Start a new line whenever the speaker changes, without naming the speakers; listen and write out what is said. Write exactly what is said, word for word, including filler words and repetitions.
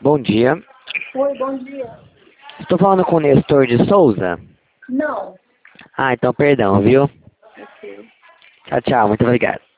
Bom dia.
Oi, bom dia.
Estou falando com o Nestor de Souza?
Não.
Ah, então perdão, viu?
Ok.
Tchau, tchau. Muito obrigado.